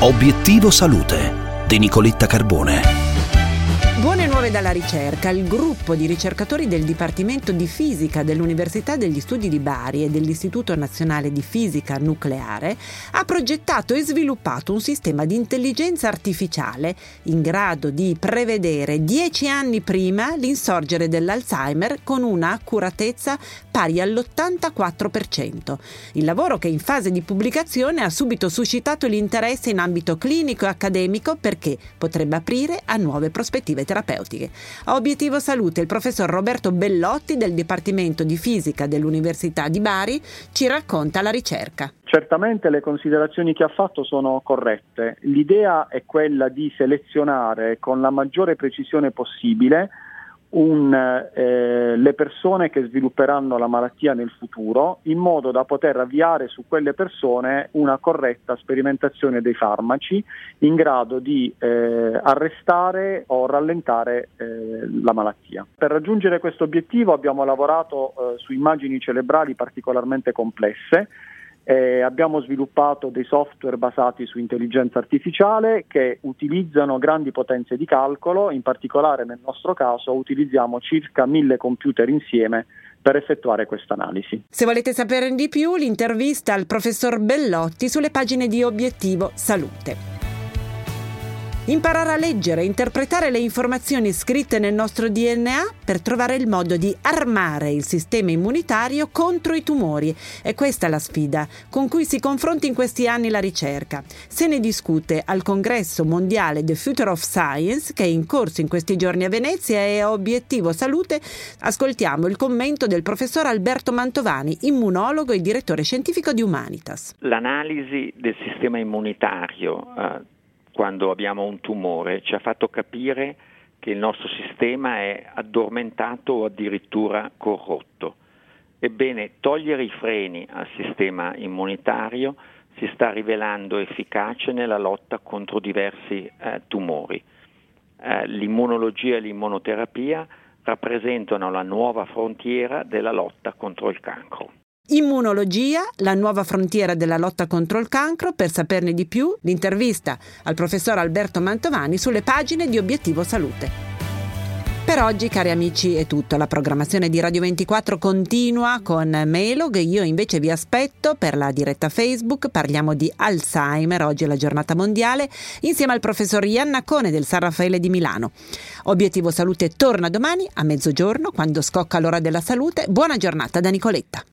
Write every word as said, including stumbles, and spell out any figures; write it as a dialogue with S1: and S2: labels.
S1: Obiettivo Salute di Nicoletta Carbone.
S2: Buone nuove dalla ricerca. Il gruppo di ricercatori del Dipartimento di Fisica dell'Università degli Studi di Bari e dell'Istituto Nazionale di Fisica Nucleare ha progettato e sviluppato un sistema di intelligenza artificiale in grado di prevedere dieci anni prima l'insorgere dell'Alzheimer con una accuratezza pari all'ottantaquattro per cento. Il lavoro, che in fase di pubblicazione ha subito suscitato l'interesse in ambito clinico e accademico perché potrebbe aprire a nuove prospettive terapeutiche. A Obiettivo Salute il professor Roberto Bellotti del Dipartimento di Fisica dell'Università di Bari ci racconta la ricerca.
S3: Certamente le considerazioni che ha fatto sono corrette. L'idea è quella di selezionare con la maggiore precisione possibile un, eh, le persone che svilupperanno la malattia nel futuro, in modo da poter avviare su quelle persone una corretta sperimentazione dei farmaci in grado di eh, arrestare o rallentare eh, la malattia. Per raggiungere questo obiettivo abbiamo lavorato eh, su immagini cerebrali particolarmente complesse. Eh, abbiamo sviluppato dei software basati su intelligenza artificiale che utilizzano grandi potenze di calcolo. In particolare nel nostro caso utilizziamo circa mille computer insieme per effettuare questa analisi.
S2: Se volete sapere di più, l'intervista al professor Bellotti sulle pagine di Obiettivo Salute. Imparare a leggere e interpretare le informazioni scritte nel nostro D N A per trovare il modo di armare il sistema immunitario contro i tumori. E questa è la sfida con cui si confronta in questi anni la ricerca. Se ne discute al Congresso Mondiale The Future of Science, che è in corso in questi giorni a Venezia, e a Obiettivo Salute ascoltiamo il commento del professor Alberto Mantovani, immunologo e direttore scientifico di Humanitas.
S4: L'analisi del sistema immunitario eh, quando abbiamo un tumore ci ha fatto capire che il nostro sistema è addormentato o addirittura corrotto. Ebbene, togliere i freni al sistema immunitario si sta rivelando efficace nella lotta contro diversi eh, tumori. Eh, l'immunologia e l'immunoterapia rappresentano la nuova frontiera della lotta contro il cancro.
S2: Immunologia, la nuova frontiera della lotta contro il cancro. Per saperne di più, l'intervista al professor Alberto Mantovani sulle pagine di Obiettivo Salute. Per oggi, cari amici, è tutto. La programmazione di Radio ventiquattro continua con Melog. Io invece vi aspetto per la diretta Facebook. Parliamo di Alzheimer, oggi è la giornata mondiale, insieme al professor Iannacone del San Raffaele di Milano. Obiettivo Salute torna domani a mezzogiorno, quando scocca l'ora della salute. Buona giornata da Nicoletta.